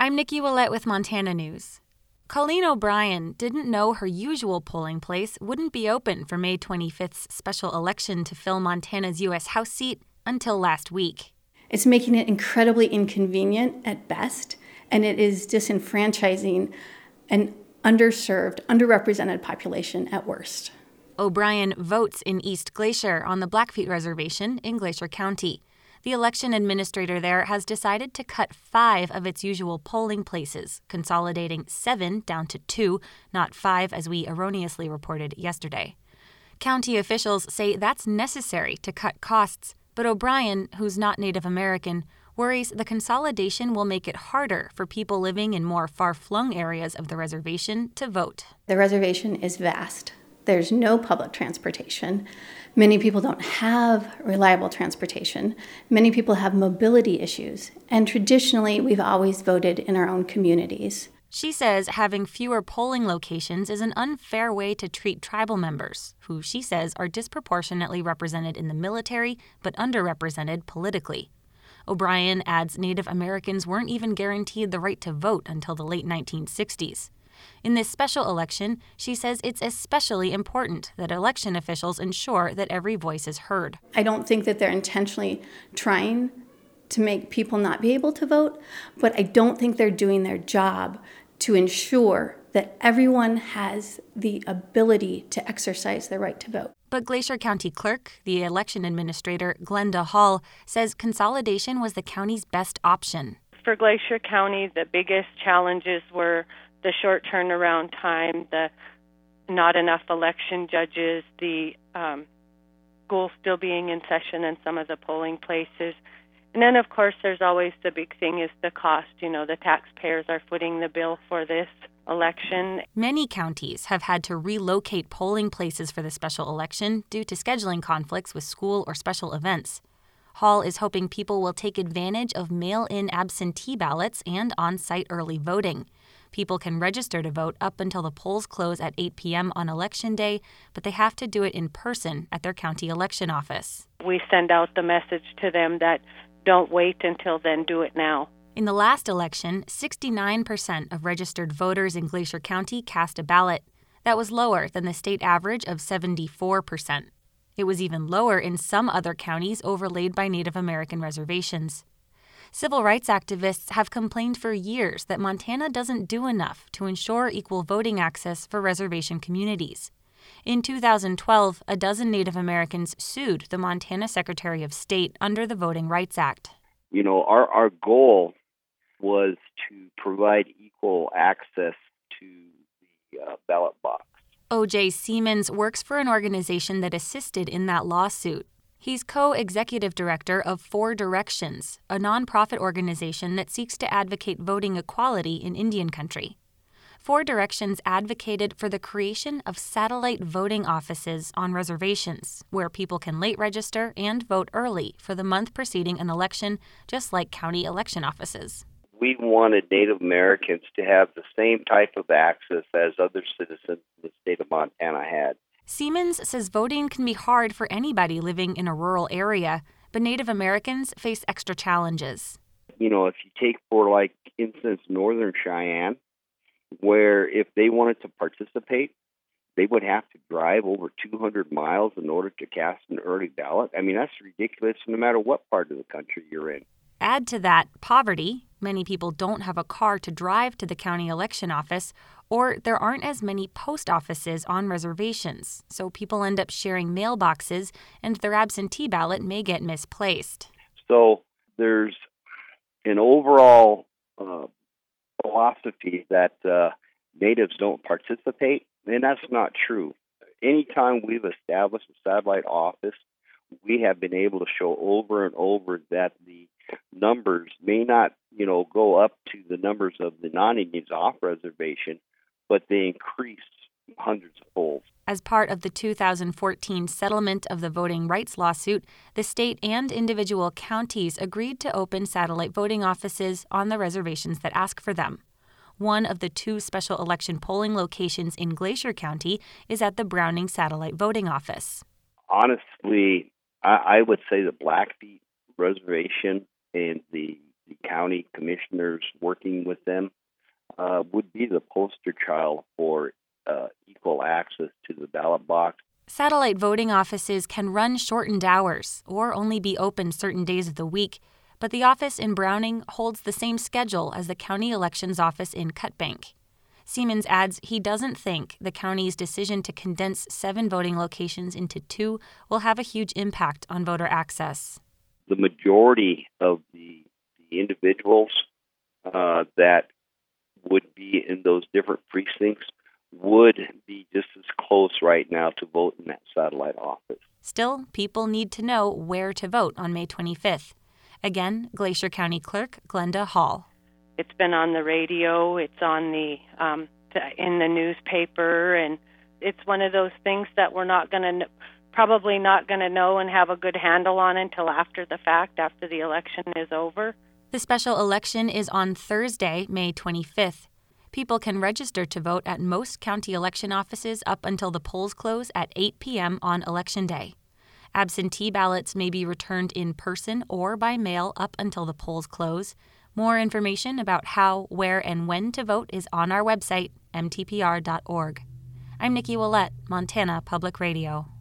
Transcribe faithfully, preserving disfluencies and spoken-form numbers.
I'm Nikki Willett with Montana News. Colleen O'Brien didn't know her usual polling place wouldn't be open for May twenty-fifth's special election to fill Montana's U S House seat until last week. It's making it incredibly inconvenient at best, and it is disenfranchising an underserved, underrepresented population at worst. O'Brien votes in East Glacier on the Blackfeet Reservation in Glacier County. The election administrator there has decided to cut five of its usual polling places, consolidating seven down to two, not five as we erroneously reported yesterday. County officials say that's necessary to cut costs, but O'Brien, who's not Native American, worries the consolidation will make it harder for people living in more far-flung areas of the reservation to vote. The reservation is vast. There's no public transportation. Many people don't have reliable transportation. Many people have mobility issues. And traditionally, we've always voted in our own communities. She says having fewer polling locations is an unfair way to treat tribal members, who she says are disproportionately represented in the military but underrepresented politically. O'Brien adds Native Americans weren't even guaranteed the right to vote until the late nineteen sixties. In this special election, she says it's especially important that election officials ensure that every voice is heard. I don't think that they're intentionally trying to make people not be able to vote, but I don't think they're doing their job to ensure that everyone has the ability to exercise their right to vote. But Glacier County Clerk, the election administrator, Glenda Hall, says consolidation was the county's best option. For Glacier County, the biggest challenges were the short turnaround time, the not enough election judges, the um, school still being in session in some of the polling places. And then, of course, there's always the big thing is the cost. You know, the taxpayers are footing the bill for this election. Many counties have had to relocate polling places for the special election due to scheduling conflicts with school or special events. Hall is hoping people will take advantage of mail-in absentee ballots and on-site early voting. People can register to vote up until the polls close at eight p.m. on Election Day, but they have to do it in person at their county election office. We send out the message to them that don't wait until then, do it now. In the last election, sixty-nine percent of registered voters in Glacier County cast a ballot. That was lower than the state average of seventy-four percent. It was even lower in some other counties overlaid by Native American reservations. Civil rights activists have complained for years that Montana doesn't do enough to ensure equal voting access for reservation communities. In two thousand twelve, a dozen Native Americans sued the Montana Secretary of State under the Voting Rights Act. You know, our, our goal was to provide equal access to the uh, ballot box. O J Siemens works for an organization that assisted in that lawsuit. He's co-executive director of Four Directions, a nonprofit organization that seeks to advocate voting equality in Indian country. Four Directions advocated for the creation of satellite voting offices on reservations, where people can late register and vote early for the month preceding an election, just like county election offices. We wanted Native Americans to have the same type of access as other citizens in the state of Montana had. Siemens says voting can be hard for anybody living in a rural area, but Native Americans face extra challenges. You know, if you take, for like instance, Northern Cheyenne, where if they wanted to participate, they would have to drive over two hundred miles in order to cast an early ballot. I mean, that's ridiculous no matter what part of the country you're in. Add to that poverty. Many people don't have a car to drive to the county election office, or there aren't as many post offices on reservations, so people end up sharing mailboxes and their absentee ballot may get misplaced. So there's an overall uh, philosophy that uh, natives don't participate, and that's not true. Anytime we've established a satellite office, we have been able to show over and over that the numbers may not, you know, go up to the numbers of the non-Indians off reservation, but they increase hundreds of fold. As part of the two thousand fourteen settlement of the voting rights lawsuit, the state and individual counties agreed to open satellite voting offices on the reservations that ask for them. One of the two special election polling locations in Glacier County is at the Browning Satellite Voting Office. Honestly, I, I would say the Blackfeet Reservation and the the county commissioners working with them, uh, would be the poster child for uh, equal access to the ballot box. Satellite voting offices can run shortened hours or only be open certain days of the week, but the office in Browning holds the same schedule as the county elections office in Cutbank. Siemens adds he doesn't think the county's decision to condense seven voting locations into two will have a huge impact on voter access. The majority of the, the individuals uh, that would be in those different precincts would be just as close right now to vote in that satellite office. Still, people need to know where to vote on May twenty-fifth. Again, Glacier County Clerk Glenda Hall. It's been on the radio, it's on the um, in the newspaper, and it's one of those things that we're not going to probably not going to know and have a good handle on until after the fact, after the election is over. The special election is on Thursday, May twenty-fifth. People can register to vote at most county election offices up until the polls close at eight p.m. on Election Day. Absentee ballots may be returned in person or by mail up until the polls close. More information about how, where, and when to vote is on our website, m t p r dot org. I'm Nikki Willett, Montana Public Radio.